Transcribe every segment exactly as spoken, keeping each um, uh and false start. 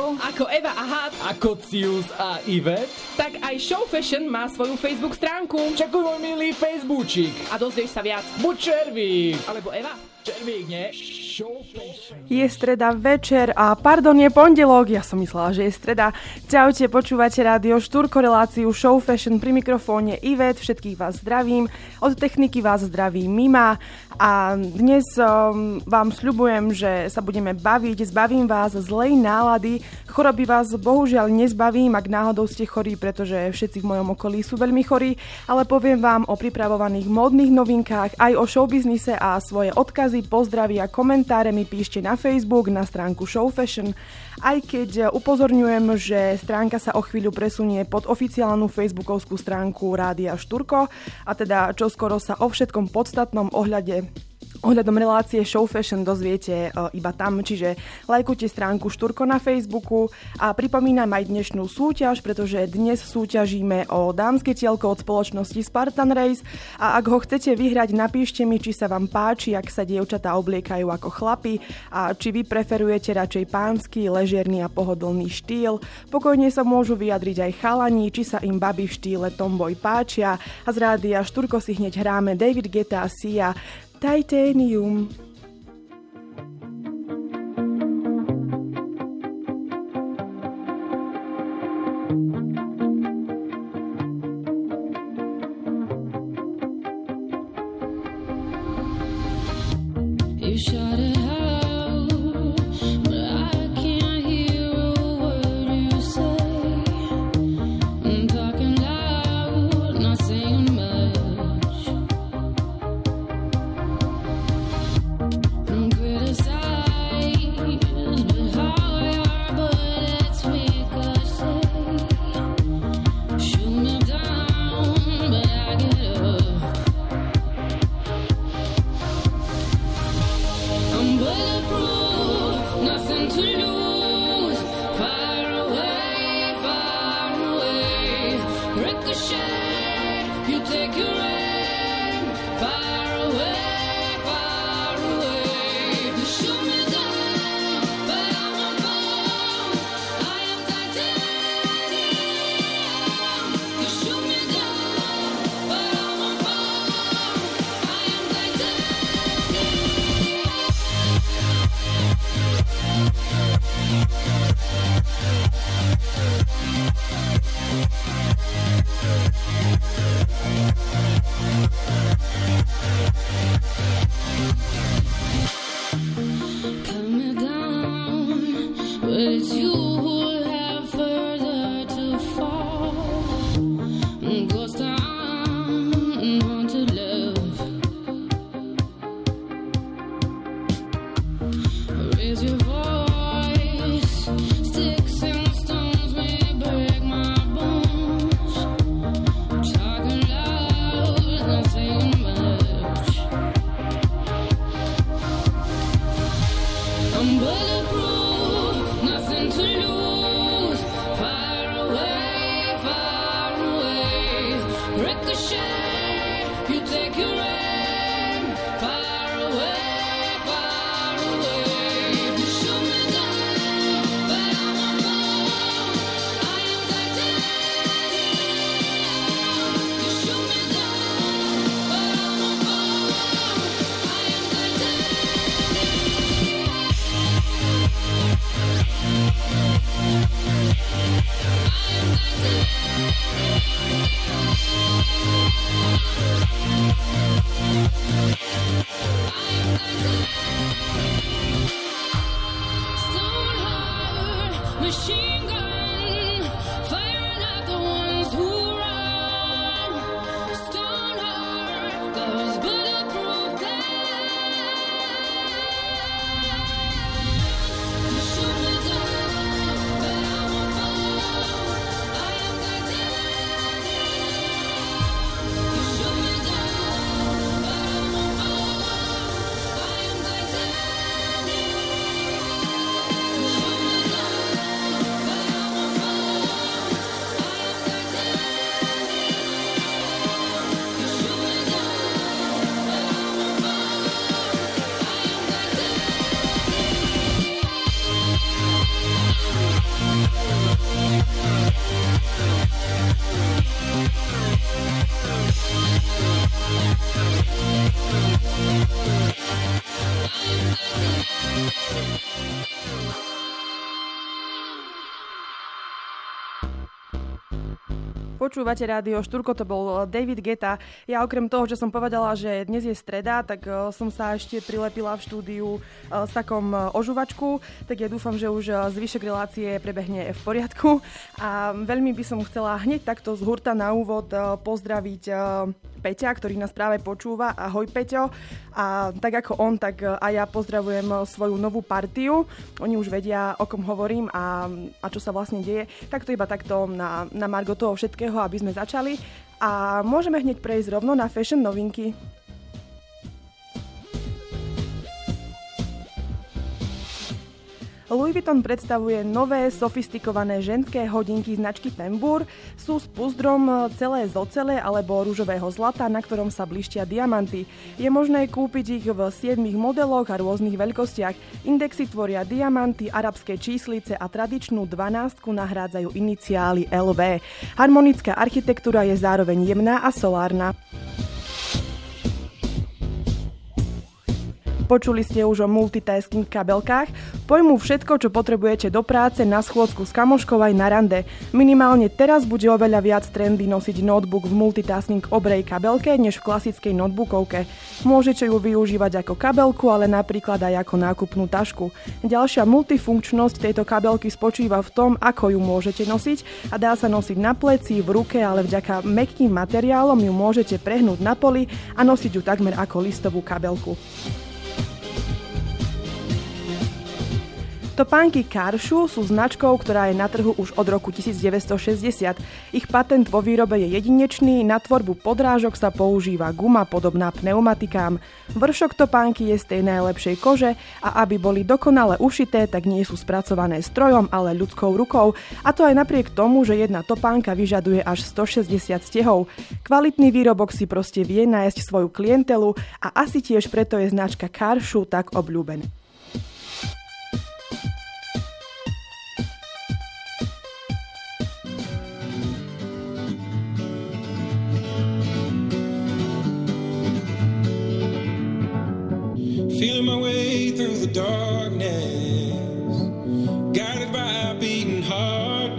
Ako? Ako Eva a Had. Ako Cius a Ivet? Tak aj Show Fashion má svoju Facebook stránku. Čakuj, môj milý Facebookčík. A dozvieš sa viac. Buď Červík. Alebo Eva. Červík, nie? Show Fashion. Je streda večer a pardon, je pondelok. Ja som myslela, že je streda. Čaute, počúvate rádio Štúrko, reláciu Show Fashion, pri mikrofóne Ivet. Všetkých vás zdravím. Od techniky vás zdraví Mima. A dnes um, vám sľubujem, že sa budeme baviť. Zbavím vás zlej nálady. Choroby vás bohužiaľ nezbavím, ak náhodou ste chorí, pretože všetci v mojom okolí sú veľmi chorí. Ale poviem vám o pripravovaných módnych novinkách, aj o showbiznise a svoje odkazy, pozdraví a komentáre mi píšte na Facebook, na stránku Show Fashion. Aj keď upozorňujem, že stránka sa o chvíľu presunie pod oficiálnu facebookovskú stránku Rádia Štúrko a teda čoskoro sa o všetkom podstatnom ohľade Ohľadom relácie Show Fashion dozviete uh, iba tam, čiže lajkujte stránku Štúrko na Facebooku a pripomínam aj dnešnú súťaž, pretože dnes súťažíme o dámske tielko od spoločnosti Spartan Race a ak ho chcete vyhrať, napíšte mi, či sa vám páči, ak sa dievčatá obliekajú ako chlapi a či vy preferujete radšej pánsky, ležierny a pohodlný štýl. Pokojne sa môžu vyjadriť aj chalani, či sa im baby v štýle tomboy páčia a z Rádia Štúrko si hneď hráme David Guetta a Sia Titanium. You shot it out, but I can't hear a word you say. I'm talking loud, not saying much. I'm criticized, but how your bullets ricochet. Shoot me down, but I get up. I'm bulletproof, nothing to lose. Far away, far away. Ricochet, you take your aim. Far away, far away. You shoot me down, but I won't fall. I am titanium. You shoot me down, but I won't fall. I am titanium. Cut me down, but it's you who have further to fall. Ghost town, haunted love. Raise your voice, sticks and stones may break my bones. Talking loud, not saying much. I'm bulletproof, nothing to lose. Far away, far away. Ricochet, you take your aim. Far away, far away. You shoot me down, but I won't fall. I am titanium. You shoot me down, but I won't fall. I am titanium. I am titanium. Počúvate rádio Štúrko, to bol David Guetta. Ja okrem toho, že som povedala, že dnes je streda, tak som sa ešte prilepila v štúdiu s takom ožuvačku, tak ja dúfam, že už zvyšok relácie prebehne v poriadku. A veľmi by som chcela hneď takto z hurta na úvod pozdraviť Peťa, ktorý nás práve počúva. Ahoj Peťo. A tak ako on, tak aj ja pozdravujem svoju novú partiu. Oni už vedia, o kom hovorím a, a čo sa vlastne deje. Tak to iba takto na, na margo toho všetkého, aby sme začali. A môžeme hneď prejsť rovno na fashion novinky. Louis Vuitton predstavuje nové, sofistikované ženské hodinky značky Tambour. Sú s púzdrom celé z ocele alebo ružového zlata, na ktorom sa blištia diamanty. Je možné kúpiť ich v siedmich modeloch a rôznych veľkostiach. Indexy tvoria diamanty, arabské číslice a tradičnú dvanástku nahrádzajú iniciály el vé. Harmonická architektúra je zároveň jemná a solárna. Počuli ste už o multitasking kabelkách? Pojmu všetko, čo potrebujete do práce, na schôdzku s kamoškou aj na rande. Minimálne teraz bude oveľa viac trendy nosiť notebook v multitasking obrej kabelke, než v klasickej notebookovke. Môžete ju využívať ako kabelku, ale napríklad aj ako nákupnú tašku. Ďalšia multifunkčnosť tejto kabelky spočíva v tom, ako ju môžete nosiť a dá sa nosiť na pleci, v ruke, ale vďaka mäkkým materiálom ju môžete prehnúť na poli a nosiť ju takmer ako listovú kabelku. Topánky Karshu sú značkou, ktorá je na trhu už od roku devätnásťstošesťdesiat. Ich patent vo výrobe je jedinečný, na tvorbu podrážok sa používa guma podobná pneumatikám. Vršok topánky je z tej najlepšej kože a aby boli dokonale ušité, tak nie sú spracované strojom, ale ľudskou rukou. A to aj napriek tomu, že jedna topánka vyžaduje až stošesťdesiat stehov. Kvalitný výrobok si proste vie nájsť svoju klientelu a asi tiež preto je značka Karshu tak obľúbená. Feeling my way through the darkness, guided by a beating heart.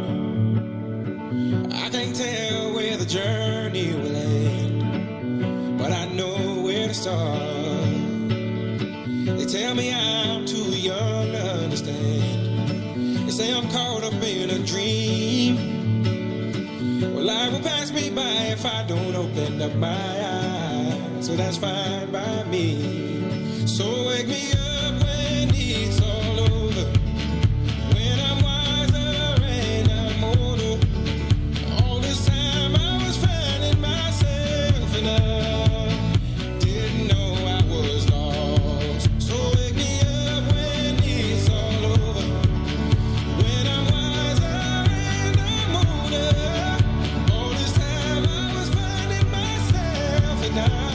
I can't tell where the journey will end, but I know where to start. They tell me I'm too young to understand. They say I'm caught up in a dream. Well, life will pass me by if I don't open up my eyes, so that's fine by me. So wake me up when it's all over, when I'm wiser and I'm older. All this time I was finding myself and I didn't know I was lost. So wake me up when it's all over, when I'm wiser and I'm older. All this time I was finding myself and I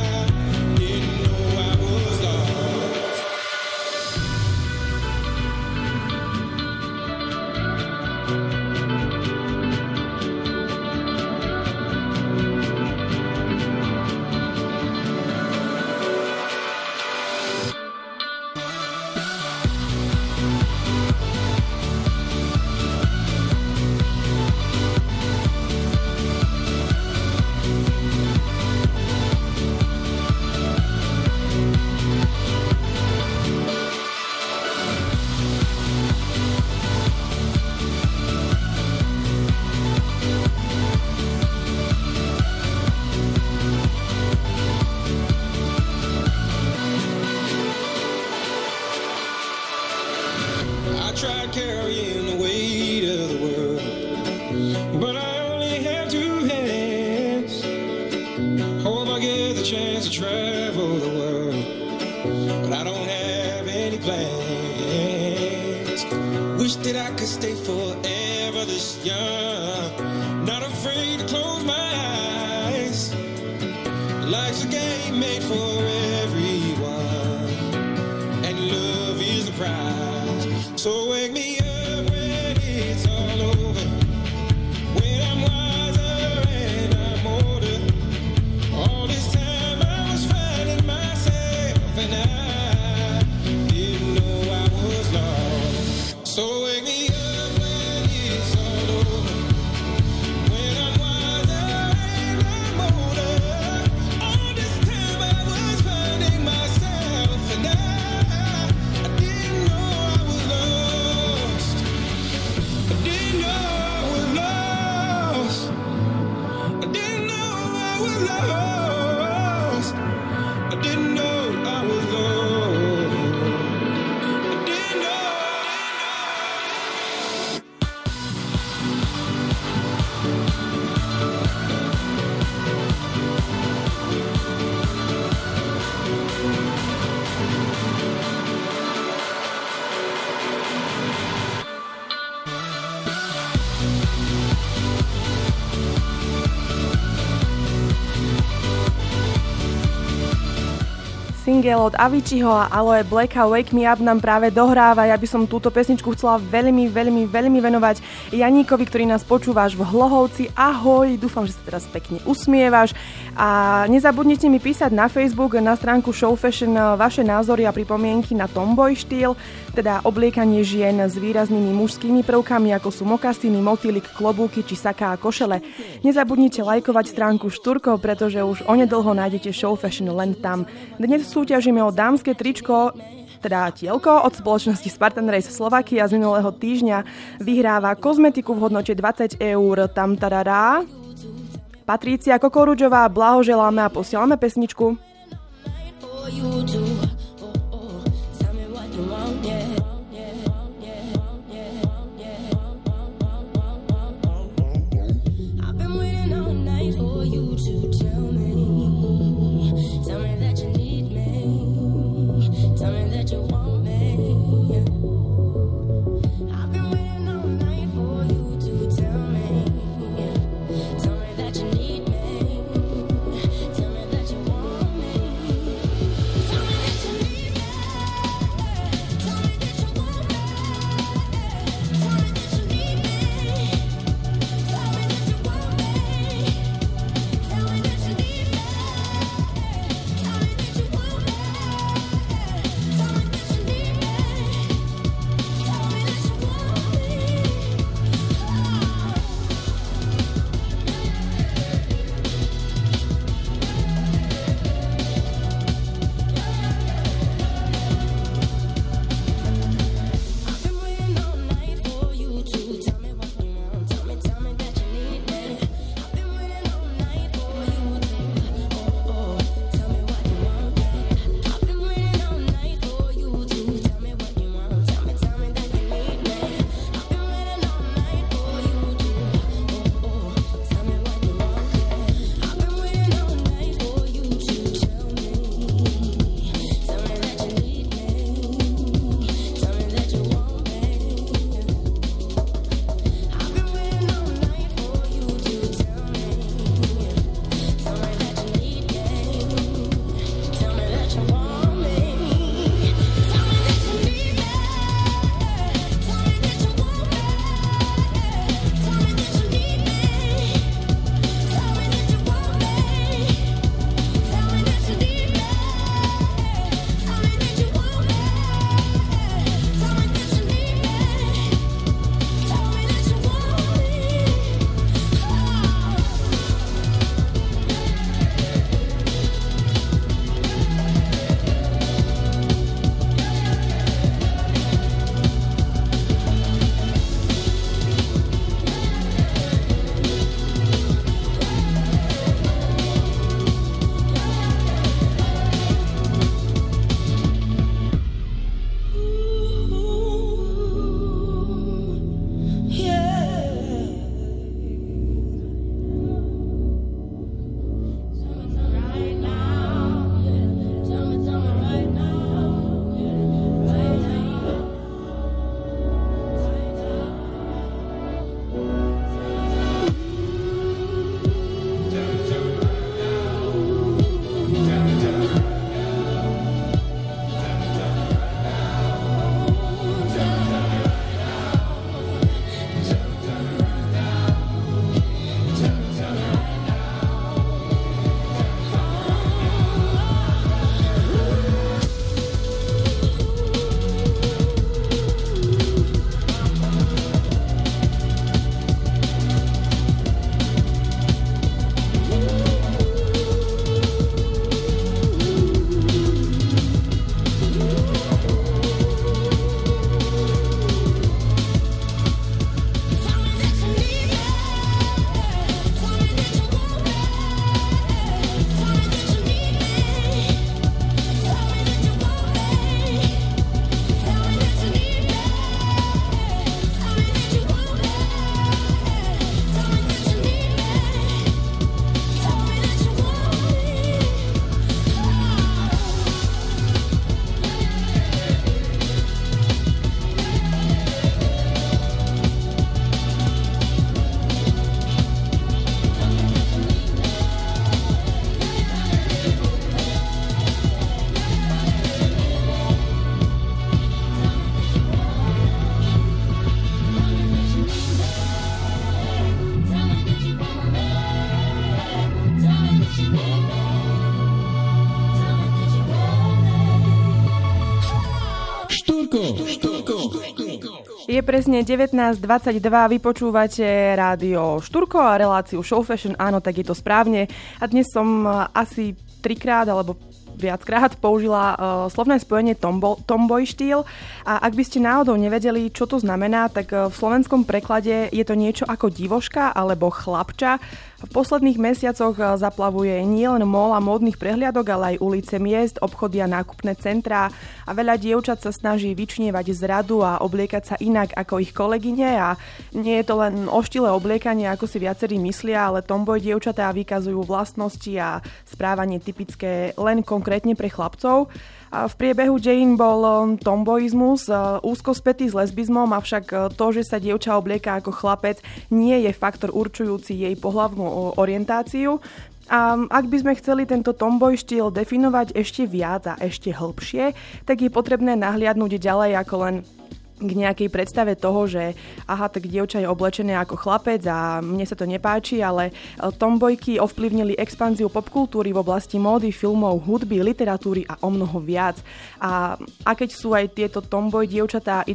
carrying the weight of the world, but I only have two hands. Hope I get the chance to travel the world, but I don't have any plans. Wish that I could stay forever this young, not afraid to close my eyes. Life's a game made for everyone, and love is the prize. So wake me up when it's all over, when I'm wiser and I'm older. All this time I was finding myself single od Aviciiho a Aloe Blacka Wake Me Up nám práve dohráva. Ja by som túto pesničku chcela veľmi, veľmi, veľmi venovať Janíkovi, ktorý nás počúvaš v Hlohovci. Ahoj, dúfam, že sa teraz pekne usmievaš. A nezabudnite mi písať na Facebook, na stránku Show Fashion vaše názory a pripomienky na tomboy štýl, teda obliekanie žien s výraznými mužskými prvkami, ako sú mokasiny, motýlik, klobúky či saká a košele. Nezabudnite lajkovať stránku Štúrko, pretože už onedlho nájdete Show Fashion len tam. Dnes súťažíme o dámske tričko, teda tielko od spoločnosti Spartan Race Slovakia z minulého týždňa. Vyhráva kozmetiku v hodnote dvadsať eur. Tam tarará. Patrícia Kokorudžová, blahoželáme a posielame pesničku. Tell me that Šturko, Šturko. Je presne devätnásť dvadsaťdva, vy počúvate rádio Šturko a reláciu Show Fashion, áno, tak je to správne. A dnes som asi trikrát alebo viackrát použila uh, slovné spojenie tombo, tomboy štýl a ak by ste náhodou nevedeli, čo to znamená, tak uh, v slovenskom preklade je to niečo ako divoška alebo chlapča. V posledných mesiacoch uh, zaplavuje nielen mall a módnych prehliadok, ale aj ulice miest, obchody a nákupné centrá a veľa dievčat sa snaží vyčnievať z radu a obliekať sa inak ako ich kolegyne a nie je to len oštilé obliekanie, ako si viacerí myslia, ale tomboy dievčatá vykazujú vlastnosti a správanie typické len konkrétne pre chlapcov. A v priebehu dejín bol tomboizmus úzko spätý s lesbizmom, avšak to, že sa dievča oblieka ako chlapec, nie je faktor určujúci jej pohlavnú orientáciu. A ak by sme chceli tento tomboy štýl definovať ešte viac a ešte hĺbšie, tak je potrebné nahliadnúť ďalej ako len k nejakej predstave toho, že aha, tak dievča je oblečené ako chlapec a mne sa to nepáči, ale tombojky ovplyvnili expanziu popkultúry v oblasti módy, filmov, hudby, literatúry a o mnoho viac. A, a keď sú aj tieto tomboy dievčatá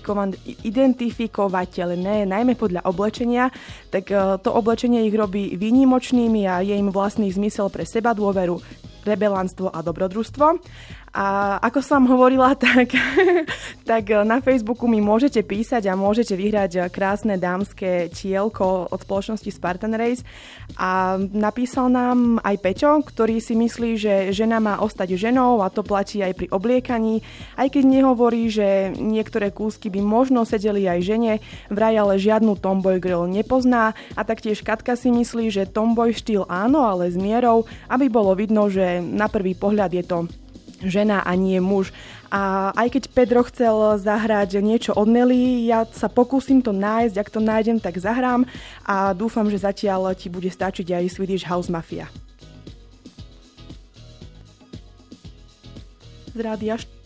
identifikovateľné, najmä podľa oblečenia, tak to oblečenie ich robí výnimočnými a je im vlastný zmysel pre seba dôveru, rebelánstvo a dobrodružstvo. A ako som hovorila, tak, tak na Facebooku mi môžete písať a môžete vyhrať krásne dámske tielko od spoločnosti Spartan Race. A napísal nám aj Peťo, ktorý si myslí, že žena má ostať ženou a to platí aj pri obliekaní. Aj keď nehovorí, že niektoré kúsky by možno sedeli aj žene, vraj ale žiadnu tomboy girl nepozná. A taktiež Katka si myslí, že tomboy štýl áno, ale s mierou, aby bolo vidno, že na prvý pohľad je to žena a nie muž. A aj keď Pedro chcel zahrať niečo od Nelly, ja sa pokúsim to nájsť, ak to nájdem, tak zahrám a dúfam, že zatiaľ ti bude stačiť aj Swedish House Mafia. Z rádia št-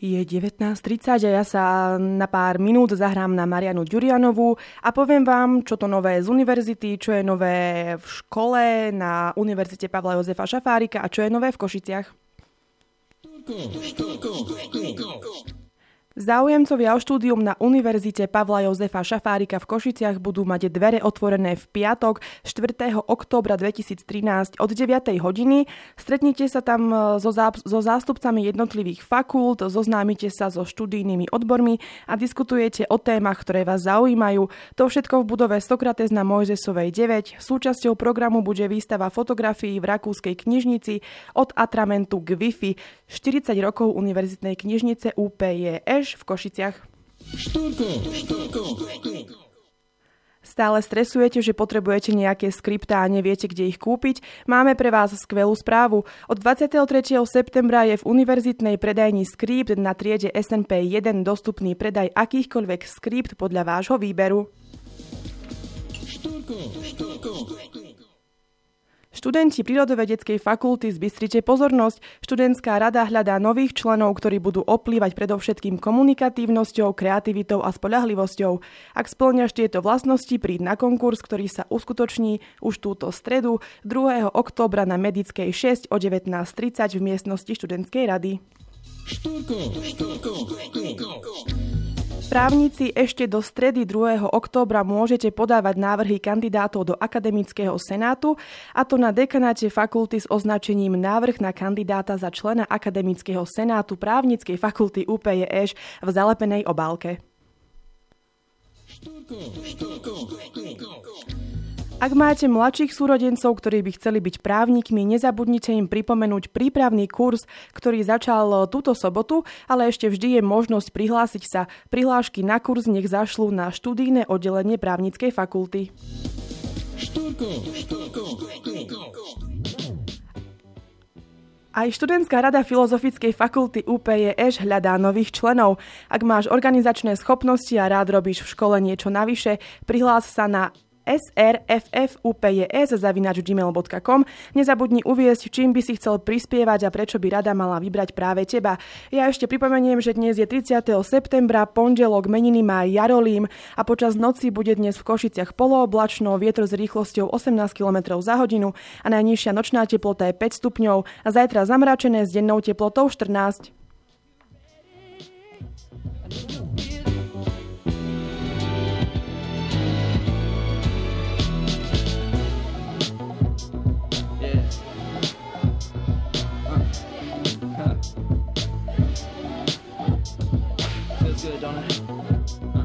Je devätnásť tridsať a ja sa na pár minút zahrám na Marianu Ďurianovú a poviem vám, čo to nové z univerzity, čo je nové v škole na Univerzite Pavla Jozefa Šafárika a čo je nové v Košiciach. Záujemcovia o štúdium na Univerzite Pavla Jozefa Šafárika v Košiciach budú mať dvere otvorené v piatok štvrtého októbra dvetisíctrinásť od deviatej hodiny. Stretnite sa tam so, zá, so zástupcami jednotlivých fakult, zoznámite sa so študijnými odbormi a diskutujete o témach, ktoré vás zaujímajú. To všetko v budove Sokrates na Mojzesovej deväť. Súčasťou programu bude výstava fotografií v Rakúskej knižnici od atramentu k Wi-Fi. štyridsať rokov Univerzitnej knižnice ú pé jé eš v Košiciach. Štúrko, štúrko, štúrko. Stále stresujete, že potrebujete nejaké skriptá a neviete, kde ich kúpiť? Máme pre vás skvelú správu. Od dvadsiateho tretieho septembra je v univerzitnej predajni Skript na triede es en pé jeden dostupný predaj akýchkoľvek skript podľa vášho výberu. Štúrko, štúrko, štúrko. Študenti Prírodovedeckej fakulty zbystrite pozornosť. Študentská rada hľadá nových členov, ktorí budú oplývať predovšetkým komunikatívnosťou, kreativitou a spoľahlivosťou. Ak spĺňaš tieto vlastnosti, príď na konkurs, ktorý sa uskutoční už túto stredu druhého októbra na Medickej šesť o devätnásť tridsať v miestnosti študentskej rady. Štúrko, štúrko, štúrko. Právnici, ešte do stredy druhého októbra môžete podávať návrhy kandidátov do akademického senátu, a to na dekanáte fakulty s označením návrh na kandidáta za člena akademického senátu právnickej fakulty ú pé jé eš v zalepenej obálke. Štúrko, štúrko, štúrko. Ak máte mladších súrodencov, ktorí by chceli byť právnikmi, nezabudnite im pripomenúť prípravný kurz, ktorý začal túto sobotu, ale ešte vždy je možnosť prihlásiť sa. Prihlášky na kurz nech zašlú na študijné oddelenie právnickej fakulty. Štúrko, štúrko, štúrko. Aj študentská rada Filozofickej fakulty ú pé jé eš hľadá nových členov. Ak máš organizačné schopnosti a rád robíš v škole niečo navyše, prihlás sa na es er ef ef ú pé jé es zavináč gmail bodka com. Nezabudni uviesť, čím by si chcel prispievať a prečo by rada mala vybrať práve teba. Ja ešte pripomeniem, že dnes je tridsiateho septembra, pondelok, meniny má Jarolím a počas noci bude dnes v Košiciach polooblačno, vietor s rýchlosťou osemnásť kilometrov za hodinu a najnižšia nočná teplota je päť stupňov a zajtra zamračené s dennou teplotou štrnásť. Good, don't it? Uh.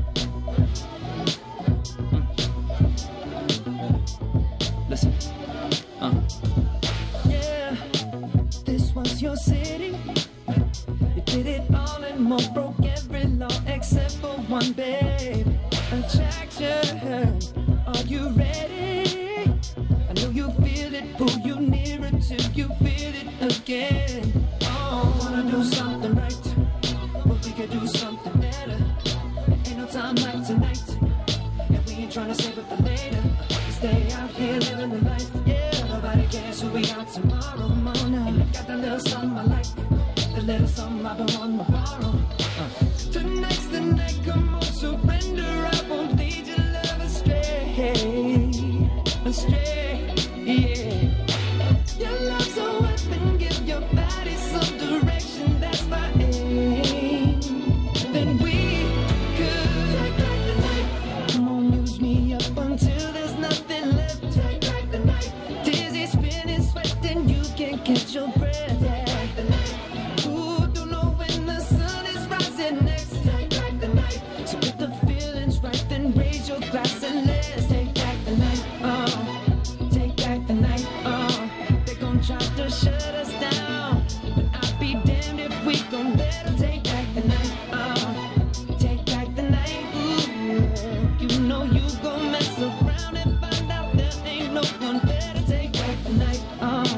Mm. Listen. Uh. Yeah, this was your city. You did it all and more, broke every law except for one, babe. Attraction, are you ready? I know you feel it, pull you nearer till you feel it again. Oh, wanna do something right, but we could do something better. Ain't no time like tonight, and we ain't trying to save it for later. We stay out here living the life, yeah. Nobody cares who we are tomorrow morning. And I got that little something I like, the little something I've been wanting to borrow. Uh. Tonight's the night, come on, surrender. I won't lead your love astray, astray, yeah. Your love's a weapon, give your body some direction. That's my aim. Then we could take back the night. Come on, use me up until there's nothing left. Take back the night. Dizzy, spinning, sweating, you can't catch your breath. Take back the night. Ooh, don't know when the sun is rising next. Take back the night. So if the feeling's right, then raise your glass and let's take back the night. Oh, take back the night. Oh, they gon' try to shut us down, but I'll be damned if we gon' let them take back the night. Oh, take back the night. Ooh, you know you gon' mess around and find out there ain't no one better. Take back the night. Oh,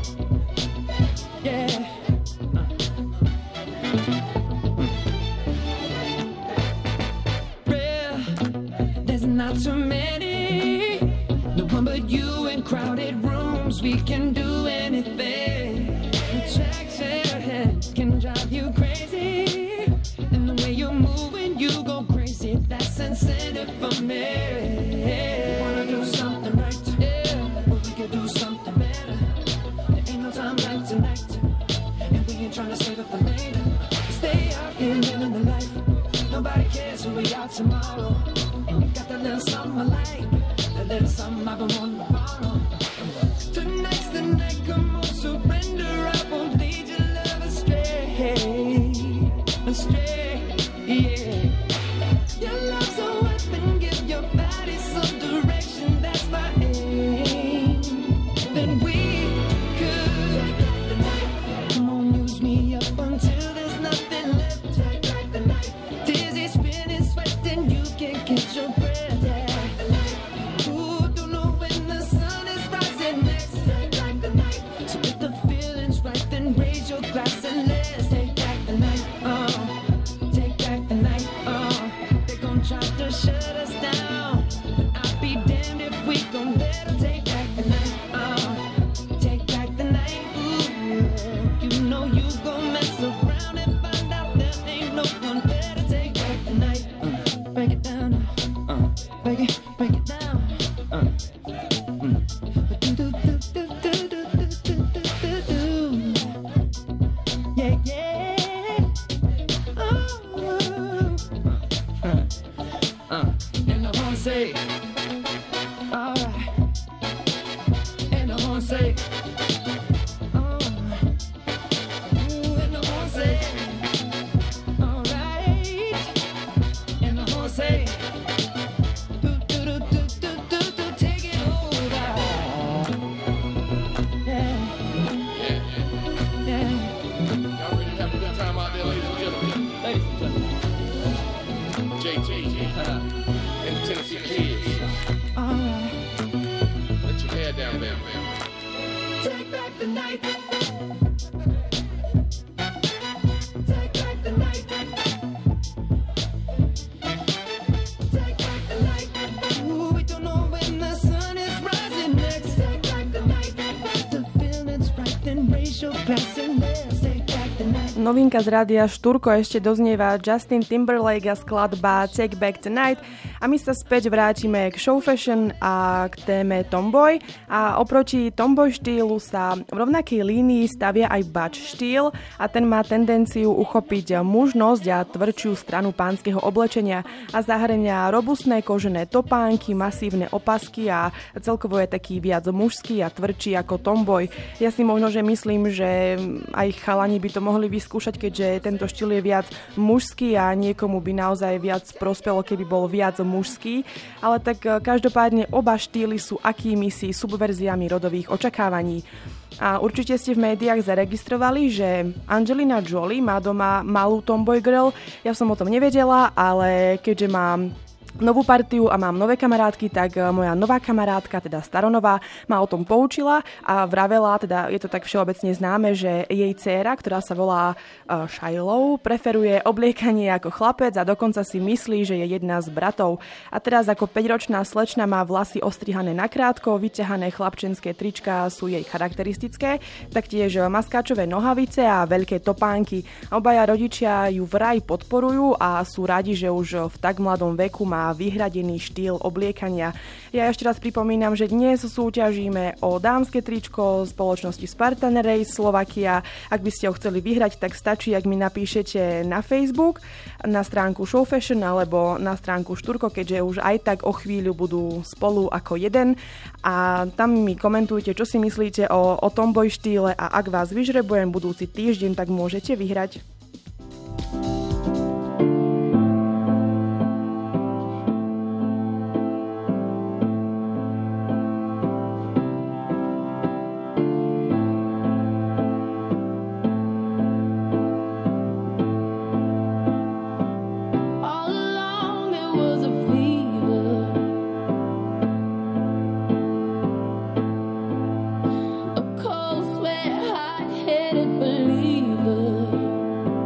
yeah. Real, there's not too many. No one but you in crowded rooms. We can do anything. Attraction can drive you crazy. the night. Take back the night. Take back the light. Ooh, we don't know when the sun is rising next. Take back the night. The feeling's right, then raise your glass and let's take back the night. Novinka z rádia Štúrko, ešte doznieva Justin Timberlake a skladba Take Back Tonight a my sa späť vrátime k show fashion a k téme tomboy a oproti tomboy štýlu sa v rovnakej línii stavia aj butch štýl a ten má tendenciu uchopiť mužnosť a tvrdšiu stranu pánskeho oblečenia a zahrania robustné kožené topánky, masívne opasky a celkovo je taký viac mužský a tvrdší ako tomboy. Ja si možno, že myslím, že aj chalani by to mohli vyskúšať, keďže tento štýl je viac mužský a niekomu by naozaj viac prospelo, keby bol viac mužský. Ale tak každopádne oba štýly sú akými si subverziami rodových očakávaní. A určite ste v médiách zaregistrovali, že Angelina Jolie má doma malú tomboy girl. Ja som o tom nevedela, ale keďže mám novú partiu a mám nové kamarátky, tak moja nová kamarátka, teda staronová, ma o tom poučila a vravela, teda je to tak všeobecne známe, že jej dcéra, ktorá sa volá uh, Shiloh, preferuje obliekanie ako chlapec a dokonca si myslí, že je jedna z bratov. A teraz ako päťročná slečna má vlasy ostrihané nakrátko, vyťahané chlapčenské trička sú jej charakteristické, taktiež maskáčové nohavice a veľké topánky. Obaja rodičia ju vraj podporujú a sú radi, že už v tak mladom veku má vyhradený štýl obliekania. Ja ešte raz pripomínam, že dnes súťažíme o dámske tričko spoločnosti Spartan Race Slovakia. Ak by ste ho chceli vyhrať, tak stačí, ak mi napíšete na Facebook, na stránku Show Fashion alebo na stránku Štúrko, keďže už aj tak o chvíľu budú spolu ako jeden. A tam mi komentujte, čo si myslíte o, o tomboy štýle a ak vás vyžrebujem budúci týždeň, tak môžete vyhrať. All along there was a fever, a cold sweat, hot-headed believer.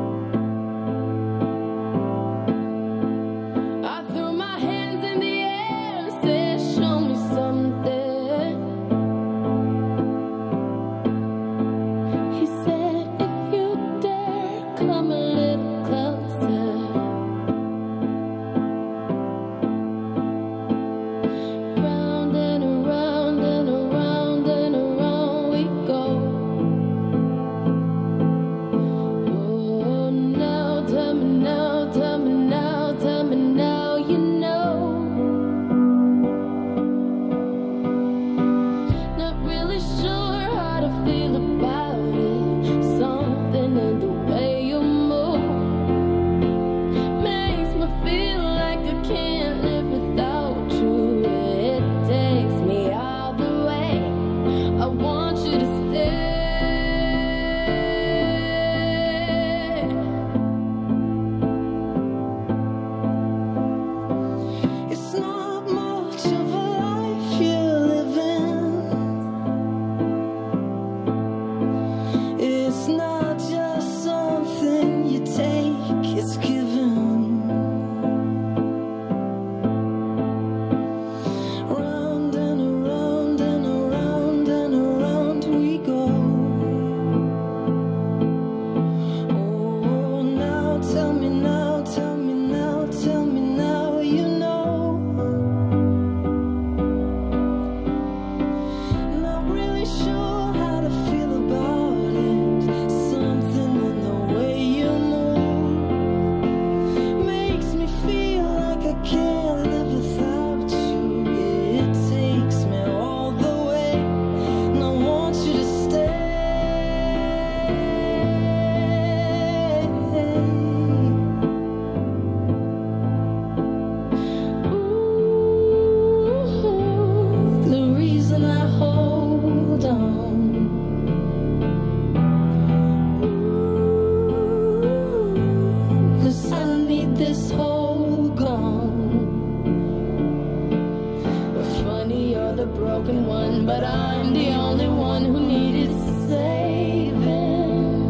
the broken one, but I'm the only one who needed saving.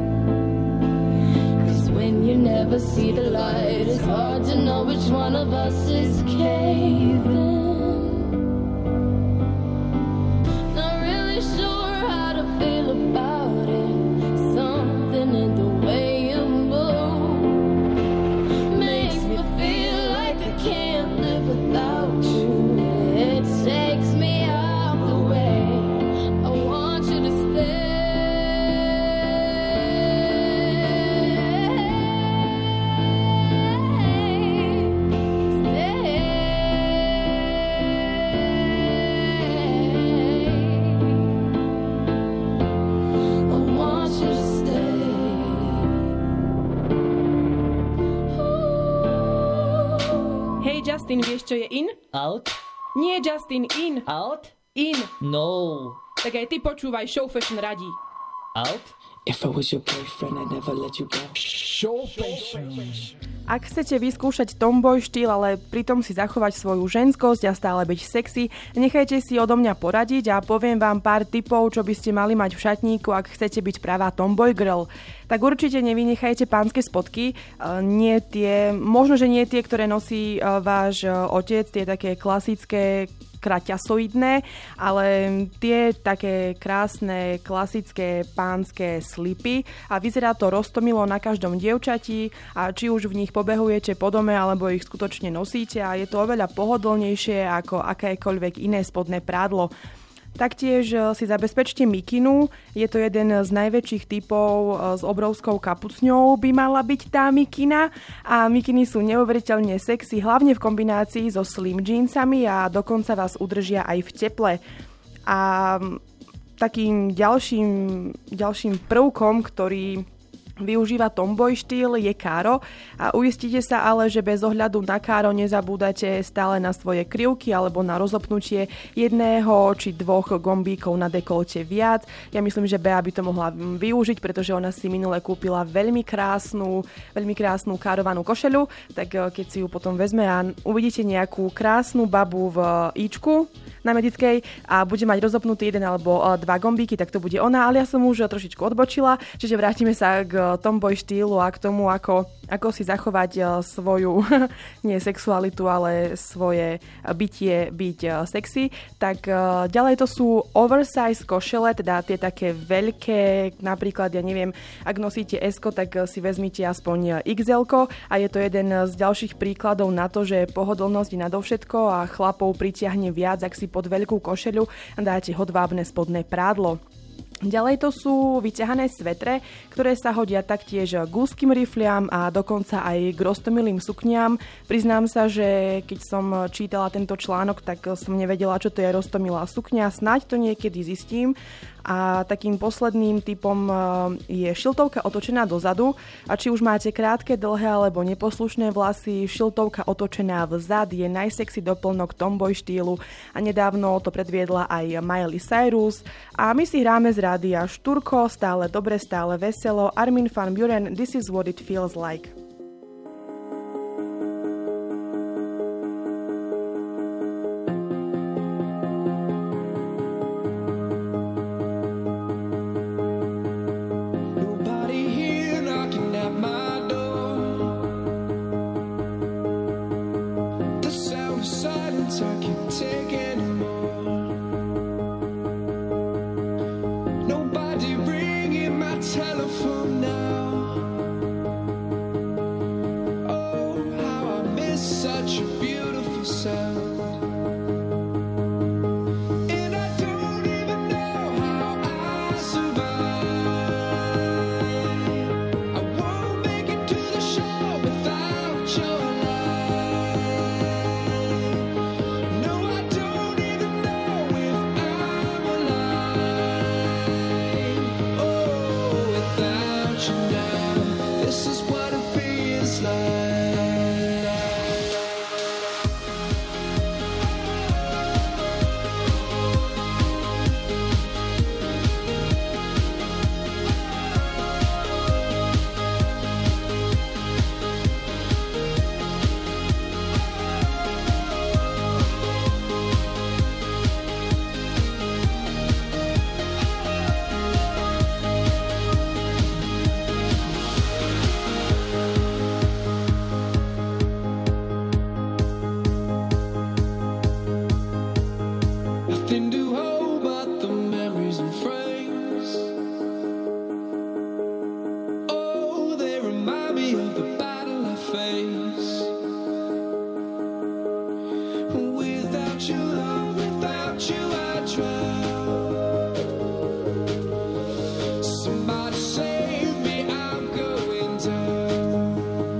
'Cause when you never see the light, it's hard to know which one of us is caving. Not really sure how to feel about it. Something in the way you move makes me feel like I can't live without you. It takes me out the way. I want you to stay. Justin, vieš, čo je in? Out? Nie, Justin, in. Out? In. No. Tak aj ty počúvaj, Show Fashion radí. Out? If I was your boyfriend, I'd never let you go. Show Fashion. Ak chcete vyskúšať tomboy štýl, ale pritom si zachovať svoju ženskosť a stále byť sexy, nechajte si odo mňa poradiť a poviem vám pár tipov, čo by ste mali mať v šatníku, ak chcete byť pravá tomboy girl. Tak určite nevynechajte pánske spotky, nie tie, možno, že nie tie, ktoré nosí váš otec, tie také klasické kraťasoidné, ale tie také krásne, klasické pánske slipy a vyzerá to roztomilo na každom dievčati a či už v nich pobehujete po dome alebo ich skutočne nosíte a je to oveľa pohodlnejšie ako akékoľvek iné spodné prádlo. Taktiež si zabezpečte mikinu, je to jeden z najväčších typov s obrovskou kapucňou by mala byť tá mikina a mikiny sú neuveriteľne sexy, hlavne v kombinácii so slim jeansami a dokonca vás udržia aj v teple. A takým ďalším, ďalším prvkom, ktorý využíva tomboy štýl, je káro a uistite sa ale, že bez ohľadu na káro nezabúdate stále na svoje krivky alebo na rozopnutie jedného či dvoch gombíkov na dekolte viac. Ja myslím, že Bea by to mohla využiť, pretože ona si minule kúpila veľmi krásnu, veľmi krásnu károvanú košeľu, tak keď si ju potom vezme a uvidíte nejakú krásnu babu v íčku na Medickej a bude mať rozopnutý jeden alebo dva gombíky, tak to bude ona, ale ja som už trošičku odbočila, čiže vrátime sa k tomboy štýlu a k tomu, ako, ako si zachovať svoju nie sexualitu, ale svoje bytie, byť sexy. Tak ďalej to sú oversize košele, teda tie také veľké, napríklad, ja neviem, ak nosíte S-ko, tak si vezmite aspoň iks el-ko a je to jeden z ďalších príkladov na to, že pohodlnosť je nadovšetko a chlapov pritiahne viac, ak si pod veľkú košeľu dáte hodvábne spodné prádlo. Ďalej to sú vyťahané svetre, ktoré sa hodia taktiež k úzkym rifliam a dokonca aj k roztomilým sukniam. Priznám sa, že keď som čítala tento článok, tak som nevedela, čo to je roztomilá sukňa. Snáď to niekedy zistím. A takým posledným typom je šiltovka otočená dozadu. A či už máte krátke, dlhé alebo neposlušné vlasy, šiltovka otočená vzad je najsexy doplnok tomboy štýlu a nedávno to predviedla aj Miley Cyrus. A my si hráme z rádia Štúrko, stále dobre, stále veselo. Armin van Buuren, This is what it feels like. Nobody ringing my telephone now. nothing to hold but the memories and frames. Oh, they remind me of the battle I face. Without your love, without you I drown. Somebody save me, I'm going down.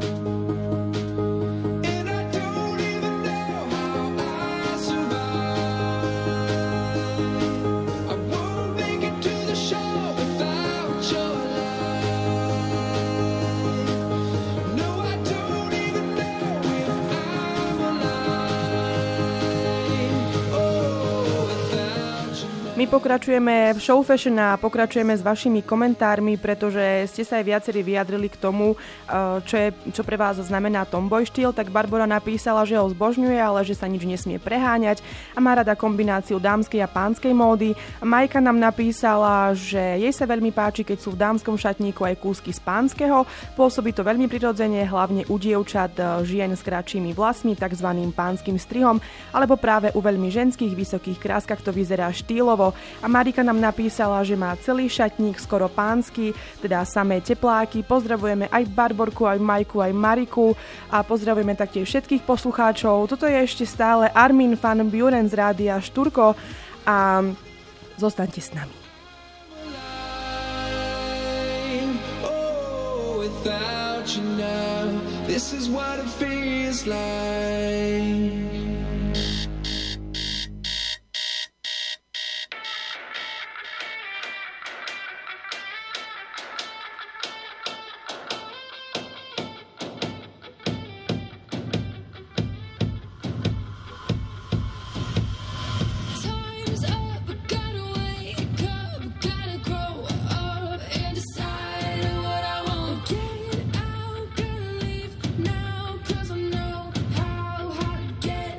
And I don't even know how I survive. I won't make it to the shore without your light. No, I don't even know if I'm alive. Oh, without you. My pokračujeme v Show Fashion a pokračujeme s vašimi komentármi, pretože ste sa aj viacerí vyjadrili k tomu, čo, je, čo pre vás znamená tomboy štýl. Tak Barbora napísala, že ho zbožňuje, ale že sa nič nesmie preháňať a má rada kombináciu dámskej a pánskej módy. Majka nám napísala, že jej sa veľmi páči, keď sú v dámskom šatníku aj kúsky z pánskeho. Pôsobí to veľmi prirodzene, hlavne u dievčat, žien s kratšími vlasmi, takzvaným pánskym strihom, alebo práve u veľmi ženských vysokých kráskach to vyzerá štýlovo. A Marika nám napísala, že má celý šatník skoro pánsky, teda samé tepláky. Pozdravujeme aj Barborku, aj Majku, aj Mariku a pozdravujeme taktiež všetkých poslucháčov. Toto je ešte stále Armin van Buuren z rádia Šturko a zostaňte s nami. Oh, without you now, this is what it feels like. Time's up, gotta wake up, gotta grow up and decide what I want. Get out, gotta leave now, 'cause I know how hard to get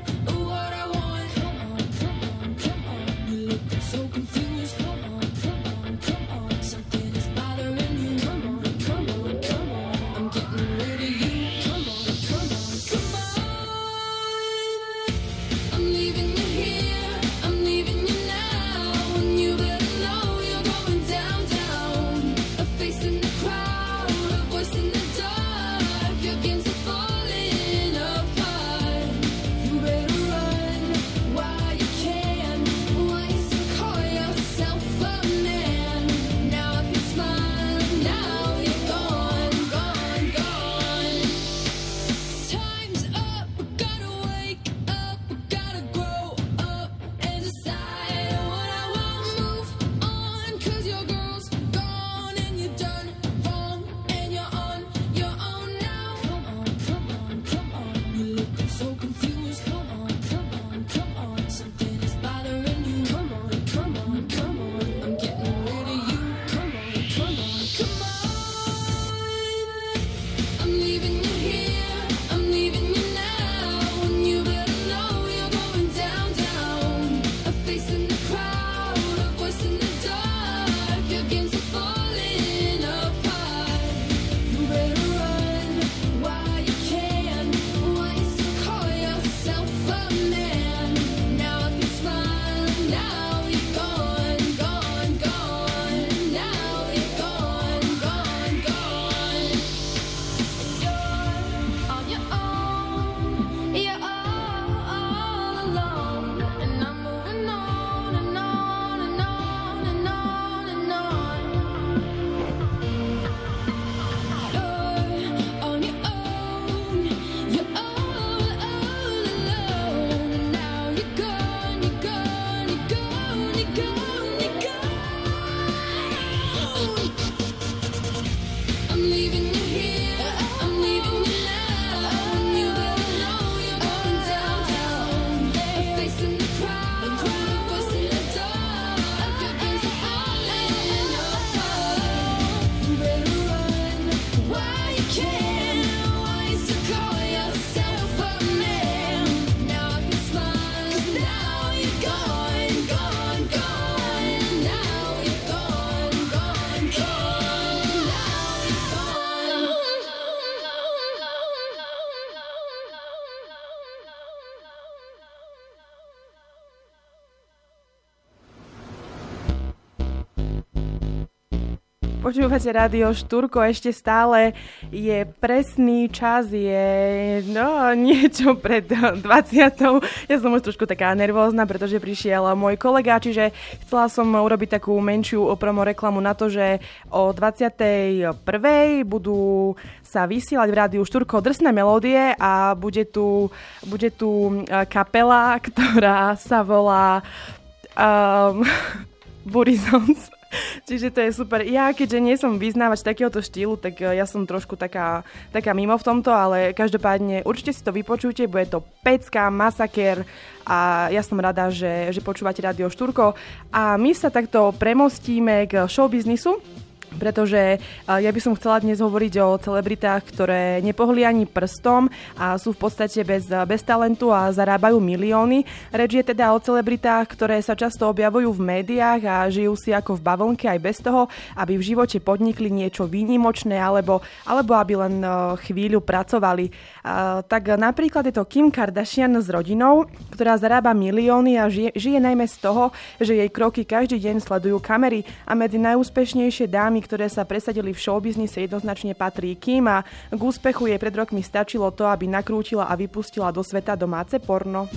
Počúvate rádio Štúrko, ešte stále je presný čas, je no niečo pred dvadsiatou. Ja som už trošku taká nervózna, pretože prišiel môj kolega, čiže chcela som urobiť takú menšiu promo reklamu na to, že o dvadsiatej prvej budú sa vysielať v rádiu Štúrko drsné melódie a bude tu, bude tu kapela, ktorá sa volá um, Burizons. Čiže to je super. Ja, keďže nie som vyznávač takéhoto štýlu, tak ja som trošku taká, taká mimo v tomto, ale každopádne určite si to vypočujte, bude to pecka, masaker a ja som rada, že, že počúvate rádio Štúrko. A my sa takto premostíme k showbiznisu, pretože ja by som chcela dnes hovoriť o celebritách, ktoré nepohli ani prstom a sú v podstate bez, bez talentu a zarábajú milióny. Reč je teda o celebritách, ktoré sa často objavujú v médiách a žijú si ako v bavlnke aj bez toho, aby v živote podnikli niečo výnimočné alebo, alebo aby len chvíľu pracovali. Tak napríklad je to Kim Kardashian s rodinou, ktorá zarába milióny a žije, žije najmä z toho, že jej kroky každý deň sledujú kamery a medzi najúspešnejšie dámy, ktoré sa presadili v showbiznise, jednoznačne patrí Kim a k úspechu jej pred rokmi stačilo to, aby nakrútila a vypustila do sveta domáce porno.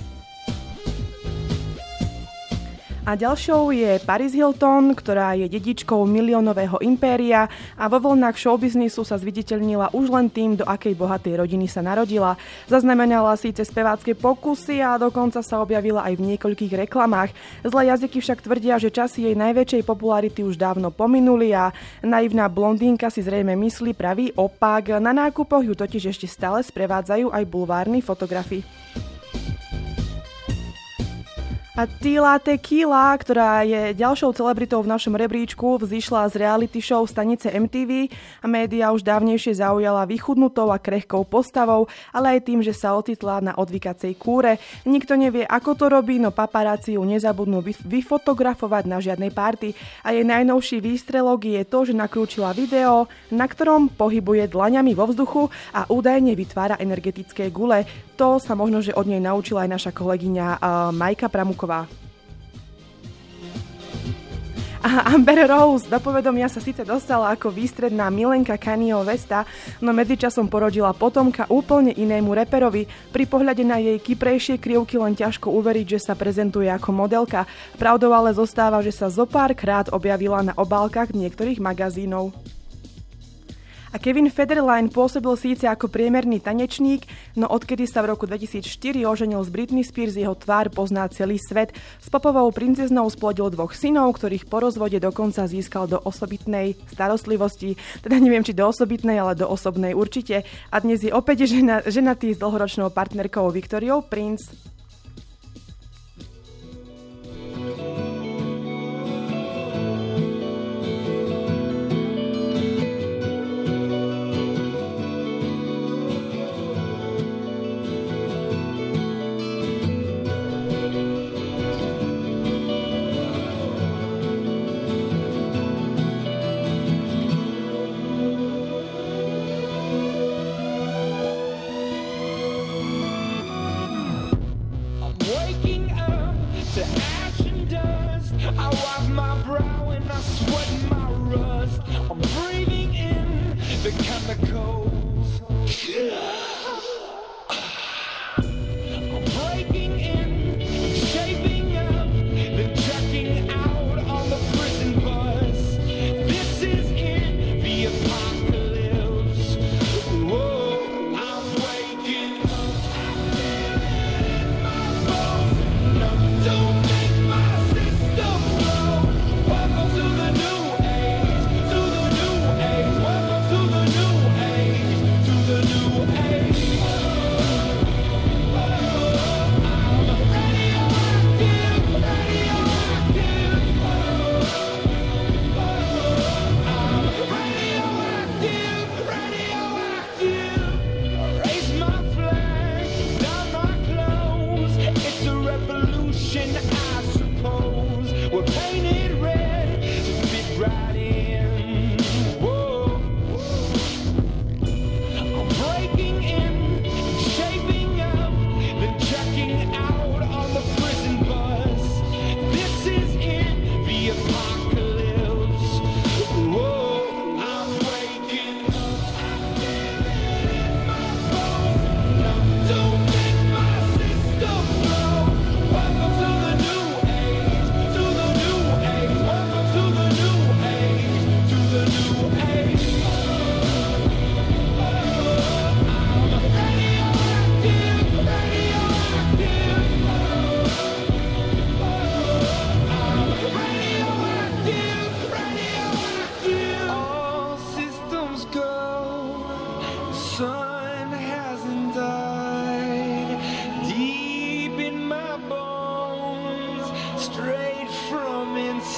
A ďalšou je Paris Hilton, ktorá je dedičkou miliónového impéria a vo voľnách showbiznisu sa zviditeľnila už len tým, do akej bohatej rodiny sa narodila. Zaznamenala síce spevácké pokusy a dokonca sa objavila aj v niekoľkých reklamách. Zlé jazyky však tvrdia, že časy jej najväčšej popularity už dávno pominuli a naivná blondínka si zrejme myslí pravý opak. Na nákupoch ju totiž ešte stále sprevádzajú aj bulvárni fotografi. A Tila Tequila, ktorá je ďalšou celebritou v našom rebríčku, vzýšla z reality show stanice em tí ví a média už dávnejšie zaujala vychudnutou a krehkou postavou, ale aj tým, že sa ocitla na odvykacej kúre. Nikto nevie, ako to robí, no paparáci ju nezabudnú vyfotografovať na žiadnej party. A jej najnovší výstrelok je to, že nakrúčila video, na ktorom pohybuje dlaňami vo vzduchu a údajne vytvára energetické gule. To sa možno, že od nej naučila aj naša kolegyňa uh, Majka Pramuková. A Amber Rose do povedomia sa síce dostala ako výstredná milenka Kanyeho Westa, no medzičasom porodila potomka úplne inému reperovi. Pri pohľade na jej kyprejšie krivky len ťažko uveriť, že sa prezentuje ako modelka. Pravdou ale zostáva, že sa zopár krát objavila na obálkach niektorých magazínov. A Kevin Federline pôsobil síce ako priemerný tanečník, no odkedy sa v roku dvetisícštyri oženil s Britney Spears, jeho tvár pozná celý svet. S popovou princeznou splodil dvoch synov, ktorých po rozvode dokonca získal do osobitnej starostlivosti. Teda neviem, či do osobitnej, ale do osobnej určite. A dnes je opäť žena, ženatý s dlhoročnou partnerkou Victoriou Prince.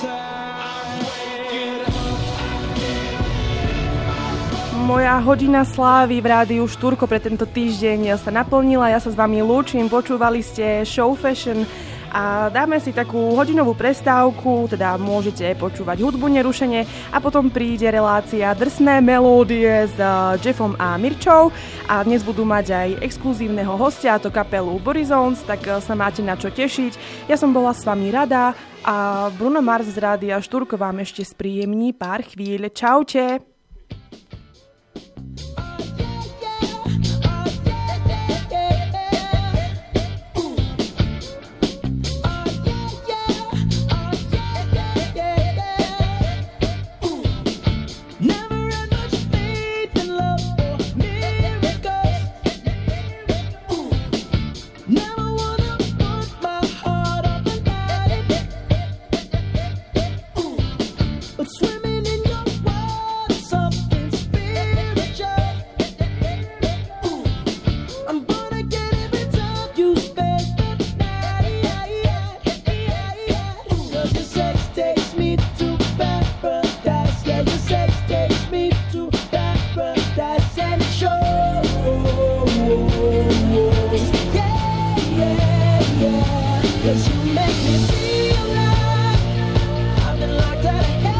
Moja hodina slávy v rádiu Štúrko pre tento týždeň sa naplnila. Ja sa s vami lúčim, počúvali ste Show Fashion a dáme si takú hodinovú prestávku, teda môžete počúvať hudbu nerušene a potom príde relácia Drsné melódie s Jeffom a Mirčou a dnes budú mať aj exkluzívneho hostia, to kapelu Borizons, tak sa máte na čo tešiť. Ja som bola s vami Rada a Bruno Mars z rádia Štúrko vám ešte spríjemní pár chvíľ. Čaute! Swimming in your world, something spiritual. Cause you make me feel like I've been locked out of hell.